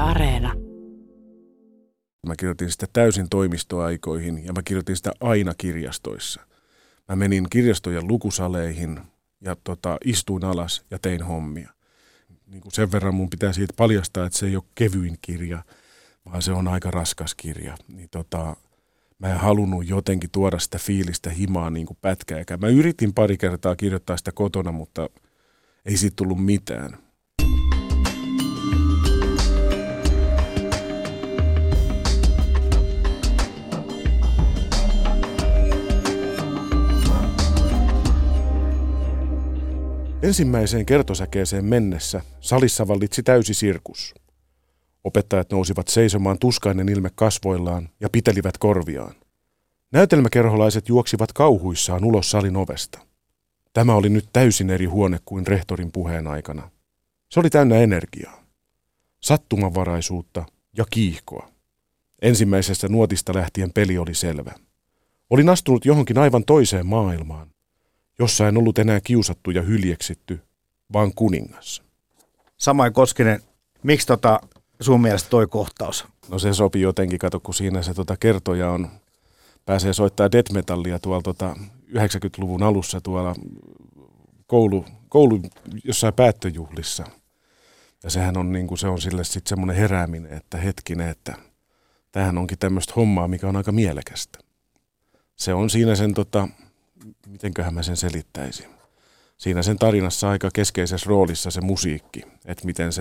Areena. Mä kirjoitin sitä täysin toimistoaikoihin ja mä kirjoitin sitä aina kirjastoissa. Mä menin kirjastojen lukusaleihin ja istuin alas ja tein hommia. Niin kuin sen verran mun pitää siitä paljastaa, että se ei ole kevyin kirja, vaan se on aika raskas kirja. Niin mä en halunnut jotenkin tuoda sitä fiilistä himaa niin kuin pätkääkään. Mä yritin pari kertaa kirjoittaa sitä kotona, mutta ei siitä tullut mitään. Ensimmäiseen kertosäkeeseen mennessä salissa vallitsi täysi sirkus. Opettajat nousivat seisomaan tuskainen ilme kasvoillaan ja pitelivät korviaan. Näytelmäkerholaiset juoksivat kauhuissaan ulos salin ovesta. Tämä oli nyt täysin eri huone kuin rehtorin puheen aikana. Se oli täynnä energiaa, sattumanvaraisuutta ja kiihkoa. Ensimmäisestä nuotista lähtien peli oli selvä. Olin astunut johonkin aivan toiseen maailmaan, jossa en ollut enää kiusattu ja hyljeksitty, vaan kuningas. Samoin Koskinen, miksi sun mielestä toi kohtaus? No se sopii jotenkin, kato kun siinä se kertoja pääsee soittaa death metallia tuolla 90-luvun alussa tuolla koulu jossain päättöjuhlissa. Ja sehän on niin kuin se on sille sitten semmoinen herääminen, että hetkinen, että tämähän onkin tämmöistä hommaa, mikä on aika mielekästä. Se on siinä sen mitenköhän mä sen selittäisin. Siinä sen tarinassa aika keskeisessä roolissa se musiikki, että miten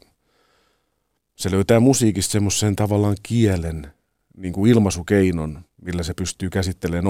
se löytää musiikista semmoisen tavallaan kielen, niin kuin ilmaisukeinon, millä se pystyy käsittelemään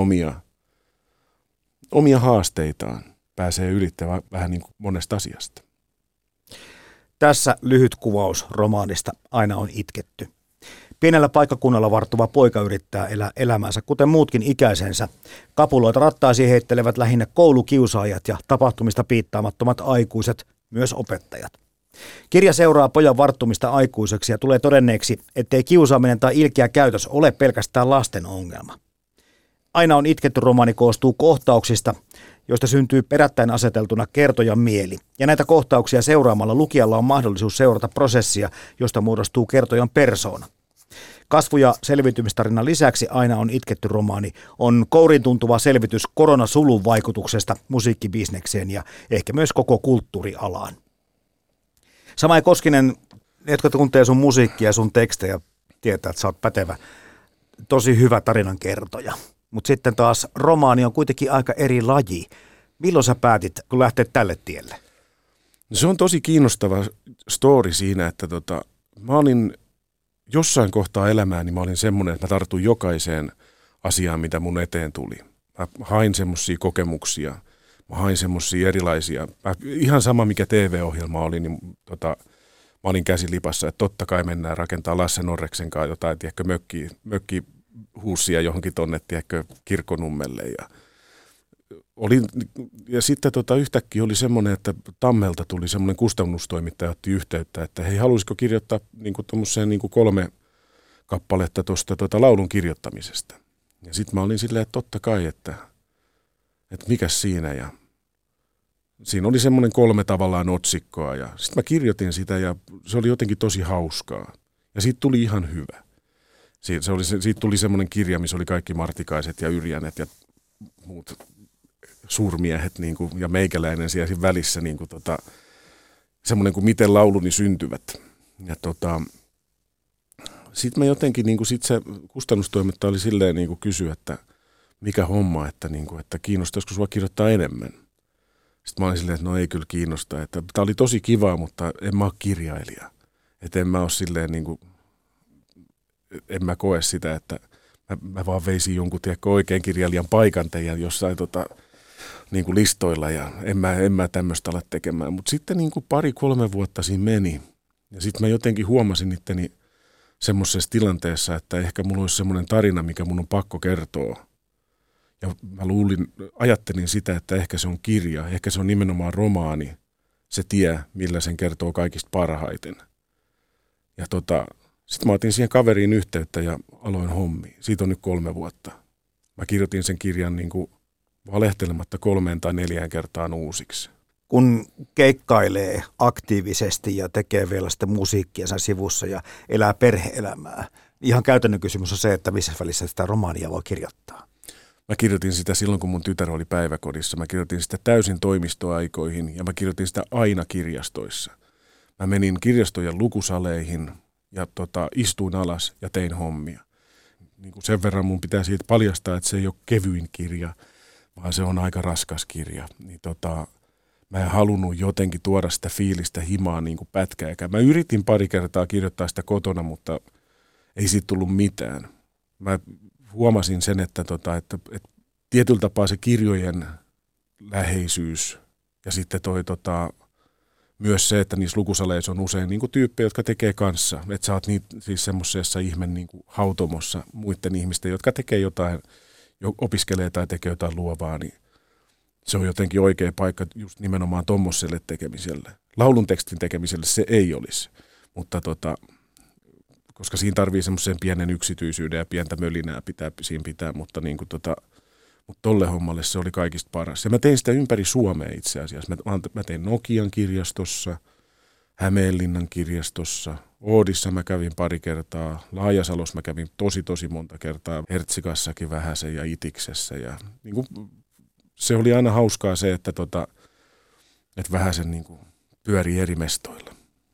omia haasteitaan, pääsee ylittämään vähän niin kuin monesta asiasta. Tässä lyhyt kuvaus romaanista Aina on itketty. Pienellä paikkakunnalla varttuva poika yrittää elää elämänsä, kuten muutkin ikäisensä. Kapuloita rattaisiin heittelevät lähinnä koulukiusaajat ja tapahtumista piittaamattomat aikuiset, myös opettajat. Kirja seuraa pojan varttumista aikuiseksi ja tulee todenneeksi, ettei kiusaaminen tai ilkeä käytös ole pelkästään lasten ongelma. Aina on itketty romaani koostuu kohtauksista, joista syntyy perättäin aseteltuna kertojan mieli. Ja näitä kohtauksia seuraamalla lukijalla on mahdollisuus seurata prosessia, josta muodostuu kertojan persoona. Kasvu- ja selviytymistarinan lisäksi Aina on itketty romaani on kouriin tuntuva selvitys koronasulun vaikutuksesta musiikkibisnekseen ja ehkä myös koko kulttuurialaan. Samoin Koskinen, jotka tuntee sun musiikkia ja sun tekstejä, tietää, että sä oot pätevä, tosi hyvä tarinankertoja. Mutta sitten taas romaani on kuitenkin aika eri laji. Milloin sä päätit, kun lähteet tälle tielle? No se on tosi kiinnostava story siinä, että mä olin jossain kohtaa elämääni, mä olin semmoinen, että mä tartuin jokaiseen asiaan, mitä mun eteen tuli. Mä hain semmoisia kokemuksia, mä hain semmoisia erilaisia, ihan sama mikä TV-ohjelma oli, niin mä olin käsilipassa, että totta kai mennään rakentaa Lasse Norreksen kanssa jotain, tiedätkö, mökkihuussia johonkin tonne, tiedätkö, Kirkkonummelle. Ja sitten yhtäkkiä oli semmoinen, että Tammelta tuli semmoinen kustannustoimittaja, otti yhteyttä, että hei, haluaisiko kirjoittaa niin 3 kappaletta tuosta laulun kirjoittamisesta. Ja sitten mä olin silleen, että totta kai, että mikäs siinä. Ja siinä oli semmoinen 3 tavallaan otsikkoa ja sitten mä kirjoitin sitä ja se oli jotenkin tosi hauskaa. Ja siitä tuli ihan hyvä. Siitä tuli semmoinen kirja, missä oli kaikki Martikaiset ja Yrjänet ja muut suurmiehet niin kuin, ja meikäläinen siellä välissä niin kuin, semmoinen kuin miten lauluni syntyvät. Ja sitten mä jotenkin, niin kuin, sit se kustannustoimittaja oli silleen niin kuin kysyi, että mikä homma, että, niin kuin, että kiinnostaisiko sua kirjoittaa enemmän. Sitten mä olin silleen, että no ei kyllä kiinnosta. Että tää oli tosi kivaa, mutta en mä ole kirjailija. Että en mä ole silleen niin kuin, en mä koe sitä, että mä vaan veisin jonkun oikein kirjailijan paikan teidän jossain niin kuin listoilla ja en mä tämmöistä ala tekemään. Mutta sitten niin kuin 2-3 vuotta siinä meni ja sitten mä jotenkin huomasin itteni semmoisessa tilanteessa, että ehkä mulla olisi semmoinen tarina, mikä mun on pakko kertoa. Ja mä ajattelin sitä, että ehkä se on kirja, ehkä se on nimenomaan romaani, se tie, millä sen kertoo kaikista parhaiten. Ja sitten mä otin siihen kaveriin yhteyttä ja aloin hommia. Siitä on nyt 3 vuotta. Mä kirjoitin sen kirjan niin kuin valehtelematta 3 tai 4 kertaan uusiksi. kun keikkailee aktiivisesti ja tekee vielä sitten musiikkiansa sivussa ja elää perhe-elämää. Ihan käytännön kysymys on se, että missä välissä sitä romaania voi kirjoittaa. Mä kirjoitin sitä silloin, kun mun tytär oli päiväkodissa. Mä kirjoitin sitä täysin toimistoaikoihin ja mä kirjoitin sitä aina kirjastoissa. Mä menin kirjastojen lukusaleihin ja istuin alas ja tein hommia. Niin kuin sen verran mun pitää siitä paljastaa, että se ei ole kevyin kirja, vaan se on aika raskas kirja. Niin mä en halunnut jotenkin tuoda sitä fiilistä himaa niin kuin pätkääkään. Mä yritin pari kertaa kirjoittaa sitä kotona, mutta ei siitä tullut mitään. Mä huomasin sen, että tietyllä tapaa se kirjojen läheisyys ja sitten myös se, että niissä lukusaleissa on usein niin kuin tyyppejä, jotka tekee kanssa. Että sä oot siis semmoisessa niin kuin hautomossa muiden ihmisten, jotka tekee jotain, opiskelee tai tekee jotain luovaa, niin se on jotenkin oikea paikka just nimenomaan tommoselle tekemiselle. Laulun tekstin tekemiselle se ei olisi, mutta koska siinä tarvii semmoisen pienen yksityisyyden ja pientä mölinää siinä pitää, mutta niin kuin mutta tolle hommalle se oli kaikista paras. Ja mä tein sitä ympäri Suomea itse asiassa. Mä tein Nokian kirjastossa, Hämeenlinnan kirjastossa, Oodissa mä kävin pari kertaa, Laajasalossa mä kävin tosi monta kertaa, Hertsikassakin vähäsen ja Itiksessä. Ja niin kuin, se oli aina hauskaa se, että vähäsen niin kuin pyörii eri mestoilla.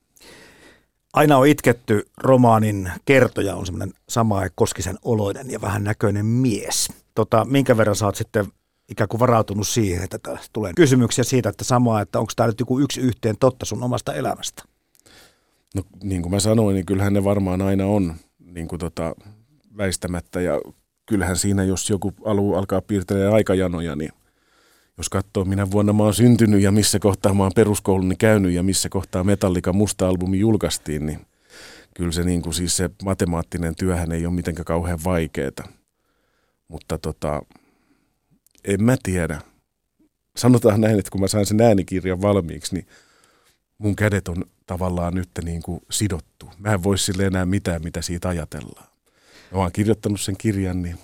Aina on itketty romaanin kertoja on semmoinen sama Koskisen oloinen ja vähän näköinen mies. Minkä verran sä oot sitten ikään kuin varautunut siihen, että tulee kysymyksiä siitä, että onko tämä nyt joku yksi yhteen totta sun omasta elämästä? No niin kuin mä sanoin, niin kyllähän ne varmaan aina on niin kuin väistämättä ja kyllähän siinä, jos joku alkaa piirtelemään aikajanoja, niin jos katsoo, minä vuonna mä oon syntynyt ja missä kohtaa mä oon peruskouluni käynyt ja missä kohtaa Metallican musta albumi julkaistiin, niin kyllä se, niin kuin, siis se matemaattinen työhän ei ole mitenkään kauhean vaikeeta. Mutta en mä tiedä. Sanotaan näin, että kun mä sain sen äänikirjan valmiiksi, niin mun kädet on tavallaan nyt niin kuin sidottu. Mä en voi sille enää mitään, mitä siitä ajatellaan. Mä oon kirjoittanut sen kirjan, niin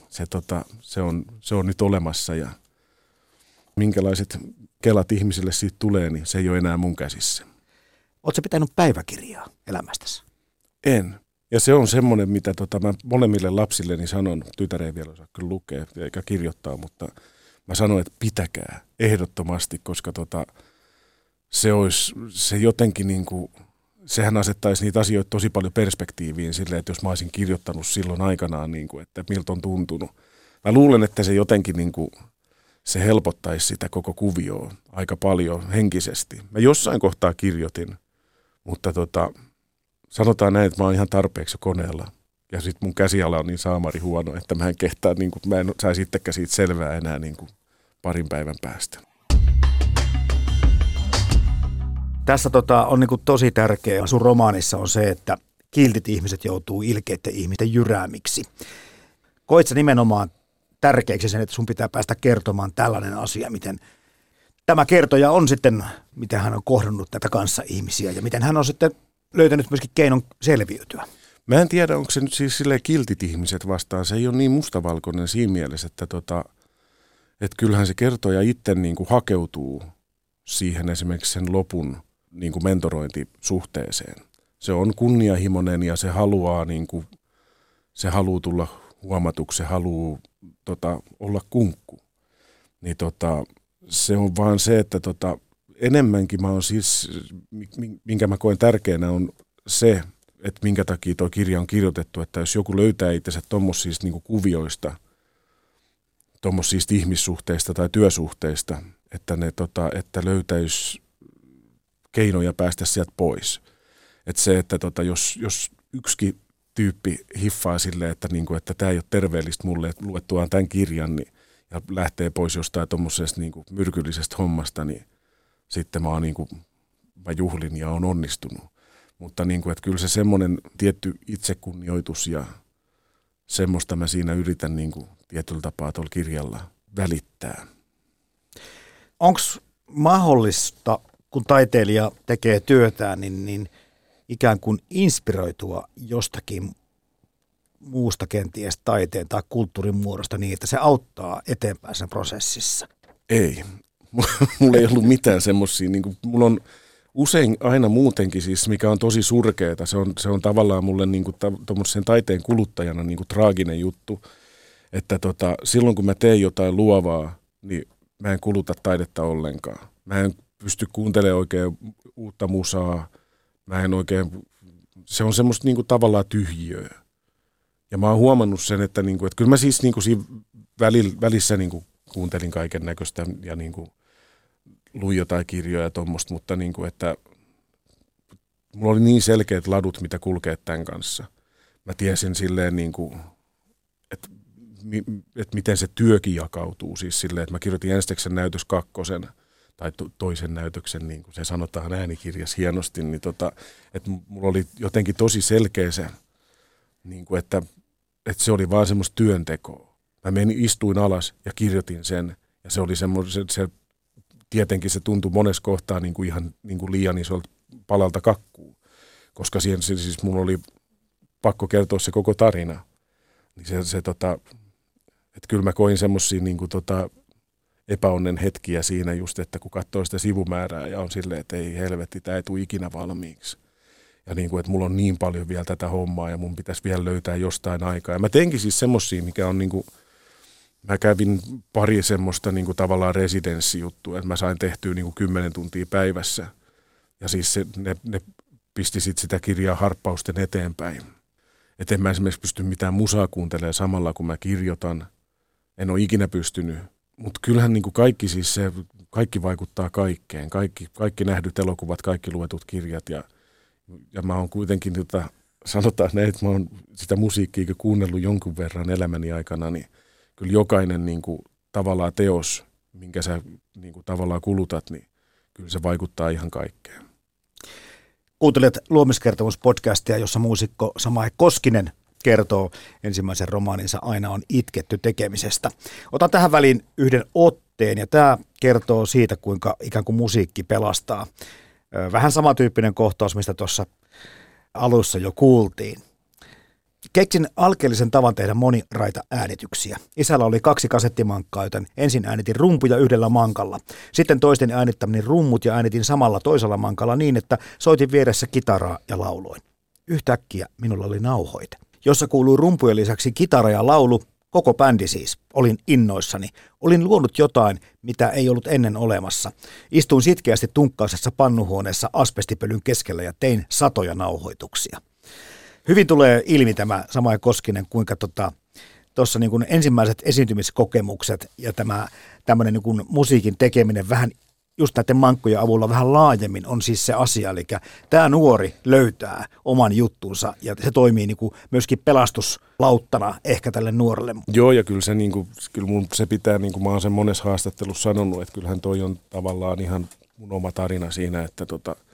se on nyt olemassa ja minkälaiset kelat ihmisille siitä tulee, niin se ei ole enää mun käsissä. Ootko pitänyt päiväkirjaa elämästäsi? En. Ja se on semmoinen, mitä mä molemmille lapsilleni sanon, tytär ei vielä osaa kyllä lukea eikä kirjoittaa, mutta mä sanon, että pitäkää ehdottomasti, koska se jotenkin niin kuin, sehän asettaisi niitä asioita tosi paljon perspektiiviin silleen, että jos mä olisin kirjoittanut silloin aikanaan, niin kuin, että miltä on tuntunut. Mä luulen, että se jotenkin niin kuin, se helpottaisi sitä koko kuvioa aika paljon henkisesti. Mä jossain kohtaa kirjoitin, mutta sanotaan näin, että mä oon ihan tarpeeksi koneella. Ja sit mun käsiala on niin saamari huono, että mä en kehtaa, niin kuin, mä en saisi itsekään siitä selvää enää niin kuin parin päivän päästä. Tässä on niin kuin tosi tärkeää sun romaanissa on se, että kiltit ihmiset joutuu ilkeiden ihmisten jyräämiksi. Koit sä nimenomaan tärkeäksi sen, että sun pitää päästä kertomaan tällainen asia, miten tämä kertoja on sitten, miten hän on kohdannut tätä kanssa-ihmisiä ja miten hän on sitten löytänyt myöskin keinon selviytyä. Mä en tiedä, onko se nyt siis silleen kiltit ihmiset vastaan. Se ei ole niin mustavalkoinen siinä mielessä, että kyllähän se kertoja itse niin kuin hakeutuu siihen esimerkiksi sen lopun niin kuin mentorointisuhteeseen. Se on kunnianhimoinen ja se haluaa, niin kuin, se haluaa tulla huomatuksi, se haluaa olla kunkku. Niin se on vaan se, että enemmänkin mä oon siis, minkä mä koen tärkeänä on se, että minkä takia tuo kirja on kirjoitettu, että jos joku löytää itsensä tuommoisista niin kuin kuvioista, tuommoisista ihmissuhteista tai työsuhteista, että että löytäisi keinoja päästä sieltä pois. Että se, että jos yksikin tyyppi hiffaa silleen, että tämä ei ole terveellistä mulle, että luettuaan tämän kirjan niin, ja lähtee pois jostain tuommoisesta niin kuin myrkyllisestä hommasta, niin sitten mä juhlin ja on onnistunut. Mutta niin kuin, että kyllä se semmoinen tietty itsekunnioitus ja semmoista mä siinä yritän niin kuin tietyllä tapaa tuolla kirjalla välittää. Onko mahdollista, kun taiteilija tekee työtään, niin ikään kuin inspiroitua jostakin muusta kenties taiteen tai kulttuurin muodosta niin, että se auttaa eteenpäin sen prosessissa? Ei. Mulla ei ollut mitään semmosia, niin kuin, mulla on usein aina muutenkin siis, mikä on tosi surkeeta, se on tavallaan mulle niin kuin tommosen taiteen kuluttajana niin kuin traaginen juttu, että silloin kun mä teen jotain luovaa, niin mä en kuluta taidetta ollenkaan. Mä en pysty kuuntelemaan oikein uutta musaa, mä en oikein, se on semmoista niin kuin tavallaan tyhjiöä. Ja mä oon huomannut sen, että kyllä mä siis niin kuin siinä välissä niin kuin kuuntelin kaiken näköistä ja niin kuin luin jotain kirjoja ja tuommoista, mutta niin kuin, että mulla oli niin selkeät ladut, mitä kulkee tämän kanssa. Mä tiesin silleen, niin kuin, että miten se työkin jakautuu. Siis silleen, että mä kirjoitin Ensteksen näytös 2 tai toisen näytöksen, niin kuin se sanotaan äänikirjassa hienosti, niin että mulla oli jotenkin tosi selkeä se, niin kuin, että se oli vaan semmoista työntekoa. Mä istuin alas ja kirjoitin sen, ja se oli semmoinen, tietenkin se tuntui monessa kohtaa niin kuin ihan niin kuin liian isolta palalta kakkuu, koska siihen siis mun oli pakko kertoa se koko tarina. Niin että kyllä mä koin semmoisia niin kuin epäonnen hetkiä siinä just, että kun katsoo sitä sivumäärää ja on silleen, että ei helvetti, tämä ei tule ikinä valmiiksi. Ja niin kuin, että mulla on niin paljon vielä tätä hommaa ja mun pitäisi vielä löytää jostain aikaa. Ja mä teinkin siis semmosia, mikä on niin kuin, mä kävin pari semmoista niin kuin tavallaan residenssijuttua, että mä sain tehtyä niin kuin 10 tuntia päivässä. Ja siis ne pisti sit sitä kirjaa harppausten eteenpäin. Että en mä esimerkiksi pysty mitään musaa kuuntelemaan samalla, kun mä kirjoitan. En ole ikinä pystynyt. Mutta kyllähän niin kuin kaikki vaikuttaa kaikkeen. Kaikki nähdyt elokuvat, kaikki luetut kirjat. Ja mä oon kuitenkin, sanotaan näin, että mä oon sitä musiikkia kuunnellut jonkun verran elämäni aikana, niin kyllä jokainen niin kuin, tavallaan teos, minkä sä niin kuin, tavallaan kulutat, niin kyllä se vaikuttaa ihan kaikkeen. Kuuntelet Luomiskertomus-podcastia, jossa muusikko Samae Koskinen kertoo ensimmäisen romaaninsa Aina on itketty tekemisestä. Otan tähän väliin yhden otteen, ja tämä kertoo siitä, kuinka ikään kuin musiikki pelastaa. Vähän samantyyppinen kohtaus, mistä tuossa alussa jo kuultiin. Keksin alkeellisen tavan tehdä moniraita äänityksiä. Isällä oli 2 kasettimankkaa, joten ensin äänitin rumpuja yhdellä mankalla. Sitten toisten äänittäminen rummut ja äänitin samalla toisella mankalla niin, että soitin vieressä kitaraa ja lauloin. Yhtäkkiä minulla oli nauhoite, jossa kuului rumpujen lisäksi kitara ja laulu, koko bändi siis. Olin innoissani. Olin luonut jotain, mitä ei ollut ennen olemassa. Istuin sitkeästi tunkkaisessa pannuhuoneessa asbestipölyn keskellä ja tein satoja nauhoituksia. Hyvin tulee ilmi tämä Samae Koskinen, kuinka tuossa niin kuin ensimmäiset esiintymiskokemukset ja tämmöinen niin kuin musiikin tekeminen vähän just näiden mankkojen avulla vähän laajemmin on siis se asia. Eli tämä nuori löytää oman juttunsa ja se toimii niin kuin myöskin pelastuslauttana ehkä tälle nuorelle. Joo, ja kyllä se, niin kuin, se pitää, niin kuin mä oon sen monessa haastattelussa sanonut, että kyllähän toi on tavallaan ihan mun oma tarina siinä, että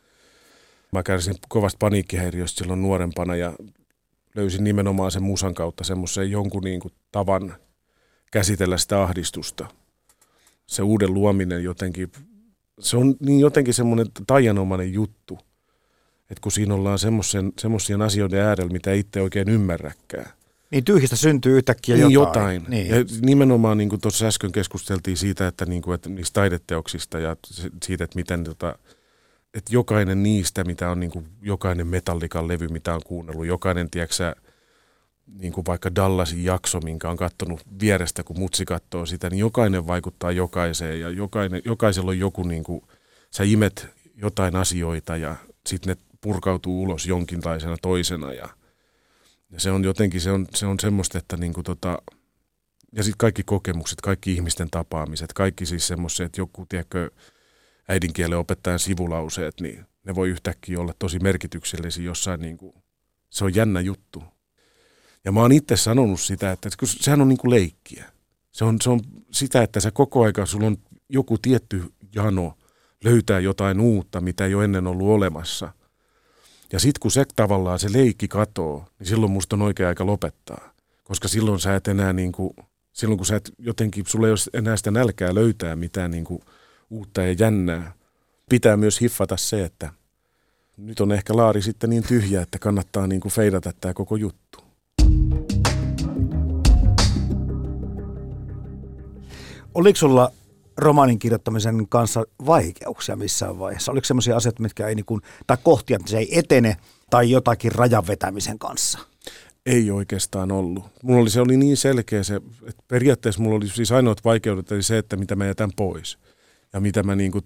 mä kärsin kovasta paniikkihäiriöstä silloin nuorempana ja löysin nimenomaan sen musan kautta semmoisen jonkun niin kuin tavan käsitellä sitä ahdistusta. Se uuden luominen jotenkin, se on niin jotenkin semmoinen taianomainen juttu, että kun siinä ollaan semmoisien asioiden äärellä, mitä ei itse oikein ymmärräkään. Niin tyhjistä syntyy yhtäkkiä niin jotain. Niin. Ja nimenomaan niin kuin tuossa äsken keskusteltiin siitä, että, niin kuin, että niistä taideteoksista ja siitä, että miten että jokainen niistä, mitä on niin kuin jokainen Metallican levy, mitä on kuunnellut, jokainen, tiedätkö niin kuin vaikka Dallasin jakso, minkä on katsonut vierestä, kun mutsi katsoo sitä, niin jokainen vaikuttaa jokaiseen ja jokaisella on joku, niin kuin, sä imet jotain asioita ja sitten ne purkautuu ulos jonkinlaisena toisena ja se on jotenkin, se on semmoista, että niin kuin ja sitten kaikki kokemukset, kaikki ihmisten tapaamiset, kaikki siis semmoiset, että joku, tiedätkö, äidinkielen opettajan sivulauseet, niin ne voi yhtäkkiä olla tosi merkityksellisiä jossain, niin kuin, se on jännä juttu. Ja mä oon itse sanonut sitä, että sehän on niin kuin leikkiä. Se on sitä, että sä koko aika, sulla on joku tietty jano löytää jotain uutta, mitä ei ole ennen ollut olemassa. Ja sit kun se tavallaan se leikki katoo, niin silloin musta on oikea aika lopettaa. Koska silloin sä et enää niin kuin, silloin kun sä et jotenkin, sulla ei ole enää sitä nälkää löytää mitään niin kuin uutta ja jännää. Pitää myös hiffata se, että nyt on ehkä laari sitten niin tyhjä, että kannattaa niin kuin feidata tämä koko juttu. Oliko sulla romaanin kirjoittamisen kanssa vaikeuksia missään vaiheessa? Oliko sellaisia asioita, mitkä ei tai kohtia, että se ei etene, tai jotakin rajan vetämisen kanssa? Ei oikeastaan ollut. Se oli niin selkeä se, että periaatteessa mulla oli siis ainoat vaikeudet, eli se, että mitä mä jätän pois. Ja mitä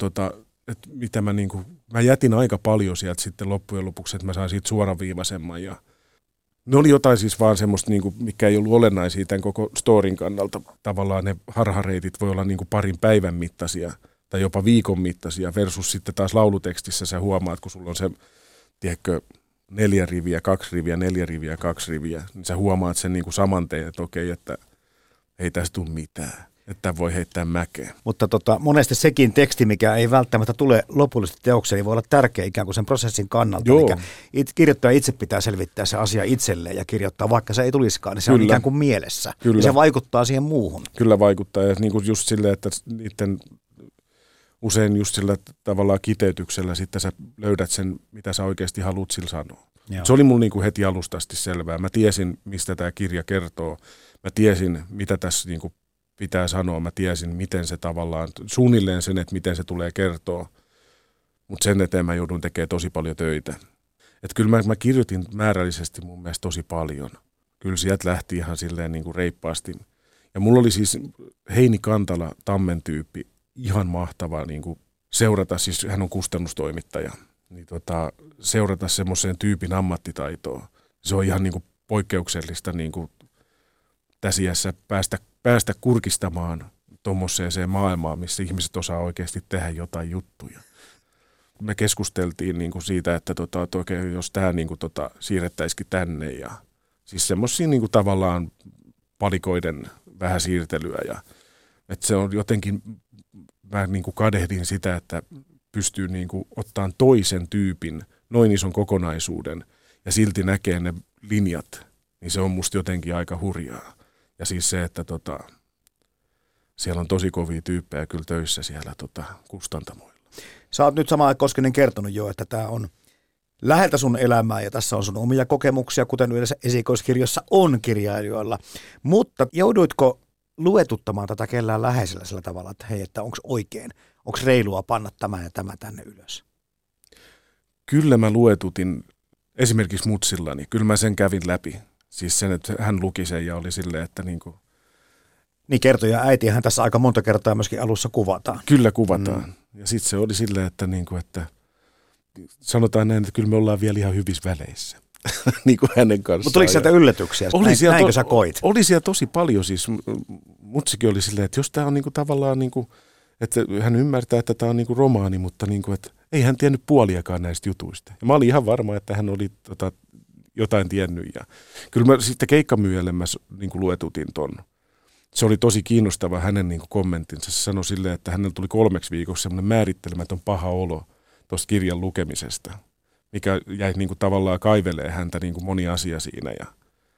mä mä jätin aika paljon sieltä sitten loppujen lopuksi, että mä sain siitä suoraviivaisemman. Ja ne oli jotain siis vaan semmoista, mikä ei ollut olennaisia tämän koko storin kannalta. Tavallaan ne harhareitit voi olla parin päivän mittaisia tai jopa viikon mittaisia versus sitten taas laulutekstissä sä huomaat, kun sulla on se, tiedätkö, 4 riviä, 2 riviä, 4 riviä, 2 riviä, niin sä huomaat sen saman tein, että okei, että ei tästä tule mitään, että voi heittää mäkeä. Mutta monesti sekin teksti, mikä ei välttämättä tule lopullisesti teokseen, niin voi olla tärkeä ikään kuin sen prosessin kannalta. Eli kirjoittaja itse pitää selvittää se asia itselleen ja kirjoittaa, vaikka se ei tulisikaan, niin se on ikään kuin mielessä. Kyllä. Ja se vaikuttaa siihen muuhun. Kyllä vaikuttaa, ja just silleen, että niiden usein just sillä tavallaan kiteytyksellä sitten sä löydät sen, mitä sä oikeasti haluat sillä sanoa. Joo. Se oli mulla heti alusta asti selvää. Mä tiesin, mistä tämä kirja kertoo. Mä tiesin, mitä tässä pitää sanoa. Mä tiesin, miten se tavallaan, suunnilleen sen, että miten se tulee kertoa. Mutta sen eteen mä joudun tekemään tosi paljon töitä. Että kyllä mä kirjoitin määrällisesti mun mielestä tosi paljon. Kyllä sieltä lähti ihan silleen reippaasti. Ja mulla oli siis Heini Kantala, Tammen tyyppi, ihan mahtavaa seurata, siis hän on kustannustoimittaja, niin seurata semmoisen tyypin ammattitaitoa. Se on ihan poikkeuksellista tässä iässä päästä kurkistamaan tuommoiseen maailmaan, missä ihmiset osaa oikeasti tehdä jotain juttuja. Me keskusteltiin siitä, että oikein, jos tämä siirrettäisikin tänne ja siis semmoisia tavallaan palikoiden vähän siirtelyä ja että se on jotenkin, mä kadehdin sitä, että pystyy ottamaan toisen tyypin, noin ison kokonaisuuden ja silti näkee ne linjat, niin se on musta jotenkin aika hurjaa. Ja siis se, että siellä on tosi kovia tyyppejä kyllä töissä siellä kustantamoilla. Sä oot nyt Samaa Koskinen kertonut jo, että tämä on läheltä sun elämää ja tässä on sun omia kokemuksia, kuten yleensä esikoiskirjoissa on kirjailijoilla. Mutta jouduitko luetuttamaan tätä kellään läheisellä sillä tavalla, että hei, että onko oikein, onko reilua panna tämä ja tämä tänne ylös? Kyllä mä luetutin esimerkiksi mutsillani, kyllä mä sen kävin läpi. Siis sen, että hän luki sen ja oli silleen, että Niin kertoja äitiähän tässä aika monta kertaa myöskin alussa kuvataan. Kyllä kuvataan. Ja sitten se oli silleen, että sanotaan näin, että kyllä me ollaan vielä ihan hyvissä väleissä. Niin kuin hänen kanssaan. Mutta tuliko sieltä yllätyksiä? Näinkö sä koit? Oli siellä tosi paljon siis. Mutsikin oli silleen, että jos tämä on tavallaan, että hän ymmärtää, että tämä on romaani, mutta että ei hän tiennyt puoliakaan näistä jutuista. Ja mä olin ihan varma, että hän oli jotain tiennyt. Ja kyllä mä sitten keikkamyyjälle mä luetutin ton. Se oli tosi kiinnostava hänen kommenttinsa. Se sanoi silleen, että hänellä tuli 3 viikossa semmoinen määrittelemätön paha olo tuosta kirjan lukemisesta, mikä jäi tavallaan kaivelee häntä moni asia siinä. Ja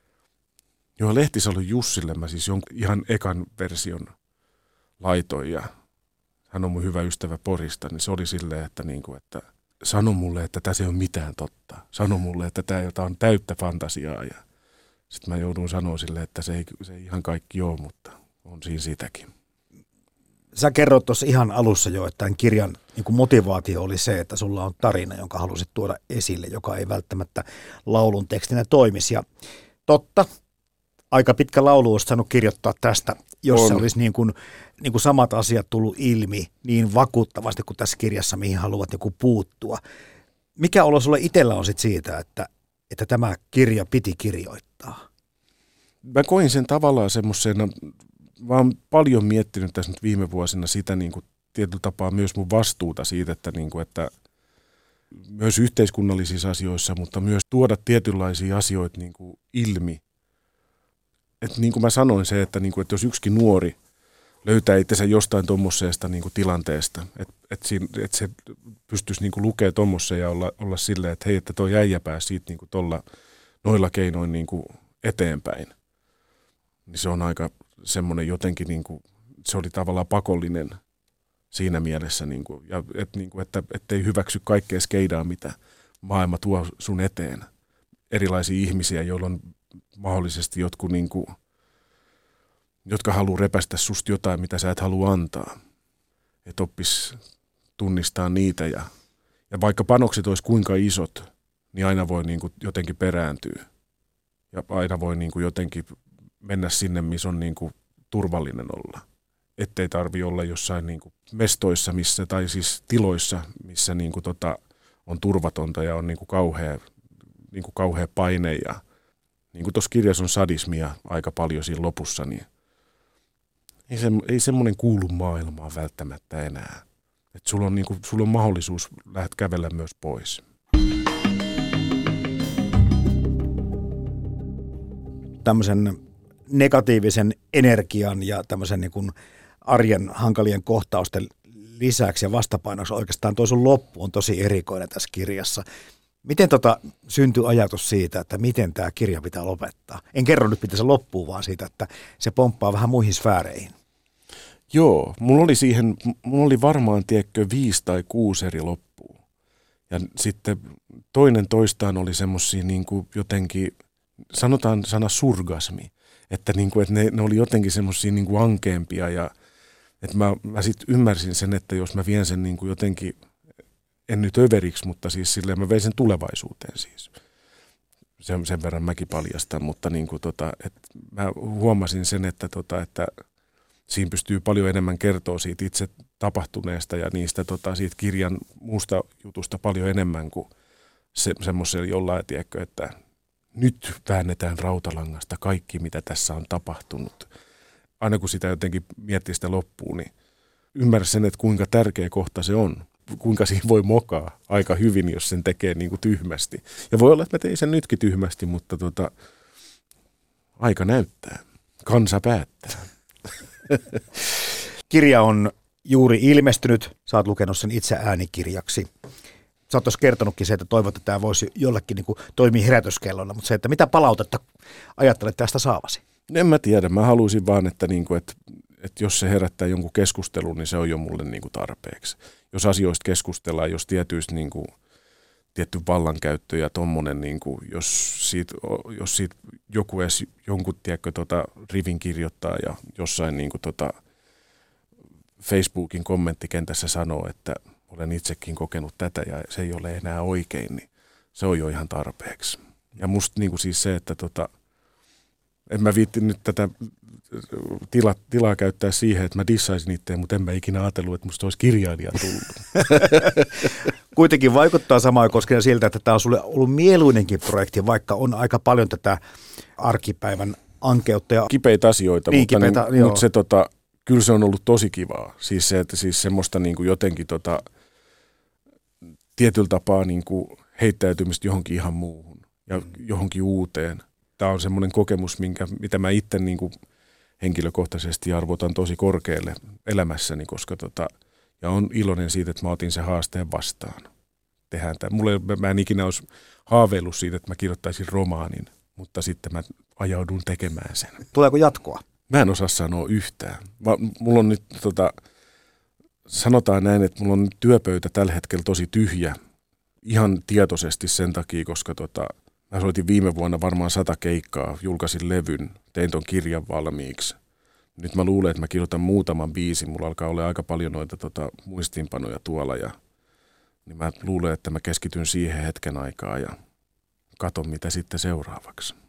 Lehtisalon Jussille mä siis ihan ekan version laitoin ja hän on mun hyvä ystävä Porista, niin se oli silleen, että sano mulle, että tässä ei ole mitään totta. Sano mulle, että tämä on täyttä fantasiaa ja sitten mä joudun sanoa silleen, että se ei ihan kaikki ole, mutta on siinä sitäkin. Sä kerroit tuossa ihan alussa jo, että tämän kirjan motivaatio oli se, että sulla on tarina, jonka halusit tuoda esille, joka ei välttämättä laulun tekstinä toimisi. Ja totta, aika pitkä laulu olisi saanut kirjoittaa tästä, jos se olisi niin kuin samat asiat tullut ilmi niin vakuuttavasti kuin tässä kirjassa, mihin haluat puuttua. Mikä olo sulla itsellä on sit siitä, että tämä kirja piti kirjoittaa? Mä koin sen tavallaan semmoisena, mä oon paljon miettinyt tässä nyt viime vuosina sitä tietyllä tapaa myös mun vastuuta siitä, että myös yhteiskunnallisissa asioissa, mutta myös tuoda tietynlaisia asioita ilmi. Että niin kuin mä sanoin se, että jos yksikin nuori löytää itsensä jostain tuommoisesta tilanteesta, että se pystyisi lukemaan tuommoisen ja olla silleen, että hei, että toi äijä pääsi siitä noilla keinoin eteenpäin. Niin se on aika semmoinen jotenkin, se oli tavallaan pakollinen siinä mielessä, ja että ei hyväksy kaikkea skeidaa, mitä maailma tuo sun eteen. Erilaisia ihmisiä, joilla on mahdollisesti jotka haluaa repästä susta jotain, mitä sä et halua antaa. että oppisi tunnistaa niitä ja vaikka panokset olisi kuinka isot, niin aina voi niin kuin jotenkin perääntyä ja aina voi niin kuin jotenkin mennä sinne, missä on niin kuin turvallinen olla. Ettei tarvitse olla jossain niin kuin mestoissa tai siis tiloissa, missä niin kuin on turvatonta ja on niin kuin kauhea paine. Ja niin kuin tuossa kirjassa on sadismia aika paljon siinä lopussa, niin ei semmoinen kuulu maailmaan välttämättä enää. Että sulla on mahdollisuus lähteä kävellä myös pois. Tämmöisen negatiivisen energian ja tämmöisen niin kuin arjen hankalien kohtausten lisäksi ja vastapainoksi oikeastaan toi sun loppu on tosi erikoinen tässä kirjassa. Miten syntyi ajatus siitä, että miten tämä kirja pitää lopettaa? En kerro nyt, miten se loppuu, vaan siitä, että se pomppaa vähän muihin sfääreihin. Joo, mulla oli varmaan 5 tai 6 eri loppua. Ja sitten toinen toistaan oli semmosia niin kuin jotenkin, sanotaan sana surgasmi, että, niin kuin, että ne oli jotenkin semmosia niin kuin ankeampia ja että mä sitten ymmärsin sen, että jos mä vien sen niin kuin jotenkin, en nyt överiksi, mutta siis silleen mä vein sen tulevaisuuteen siis. Sen verran mäkin paljastan, mutta niin kuin että mä huomasin sen, että siinä pystyy paljon enemmän kertoa siitä itse tapahtuneesta ja niistä siitä kirjan muusta jutusta paljon enemmän kuin semmoisella jollain, tiedätkö, että nyt väännetään rautalangasta kaikki, mitä tässä on tapahtunut. Aina kun sitä jotenkin miettii sitä loppuun, niin ymmärrän sen, että kuinka tärkeä kohta se on. Kuinka siinä voi mokaa aika hyvin, jos sen tekee niin kuin tyhmästi. Ja voi olla, että mä tein sen nytkin tyhmästi, mutta aika näyttää. Kansa päättää. Kirja on juuri ilmestynyt. Sä oot lukenut sen itse äänikirjaksi. Sä oot tuossa kertonutkin se, että toivot, että tämä voisi jollekin niin kuin toimia herätyskellona, mutta se, että mitä palautetta ajattelet tästä saavasi? En mä tiedä. Mä haluaisin vaan, että jos se herättää jonkun keskustelun, niin se on jo mulle niin kuin tarpeeksi. Jos asioista keskustellaan, jos tietyistä niin kuin, tietty vallankäyttö ja tommonen, niin kuin, jos siitä joku edes jonkun rivin kirjoittaa ja jossain niin kuin, Facebookin kommenttikentässä sanoo, että olen itsekin kokenut tätä ja se ei ole enää oikein, niin se on jo ihan tarpeeksi. Ja musta niin kuin siis se, että en mä viitti nyt tätä tilaa käyttää siihen, että mä dissaisin itseä, mutta en mä ikinä ajatellut, että musta olisi kirjailija tullut. Kuitenkin vaikuttaa samaan koskien siltä, että tämä on sulle ollut mieluinenkin projekti, vaikka on aika paljon tätä arkipäivän ankeutta. Ja kipeitä asioita, mutta se, kyllä se on ollut tosi kivaa. Siis se, että siis semmoista niin kuin jotenkin tietyllä tapaa niin kuin heittäytymistä johonkin ihan muuhun ja johonkin uuteen. Tämä on semmoinen kokemus, mitä mä itse niin kuin henkilökohtaisesti arvotan tosi korkealle elämässäni, koska ja on iloinen siitä, että mä otin sen haasteen vastaan. Tehdään tämä. Mä en ikinä olisi haaveillut siitä, että mä kirjoittaisin romaanin, mutta sitten mä ajaudun tekemään sen. Tuleeko jatkoa? Mä en osaa sanoa yhtään. Mulla on nyt, sanotaan näin, että mulla on nyt työpöytä tällä hetkellä tosi tyhjä. Ihan tietoisesti sen takia, koska mä soitin viime vuonna varmaan 100 keikkaa, julkaisin levyn, tein ton kirjan valmiiksi. Nyt mä luulen, että mä kirjoitan muutaman biisin. Mulla alkaa olla aika paljon noita muistiinpanoja tuolla. Niin mä luulen, että mä keskityn siihen hetken aikaa ja katon, mitä sitten seuraavaksi.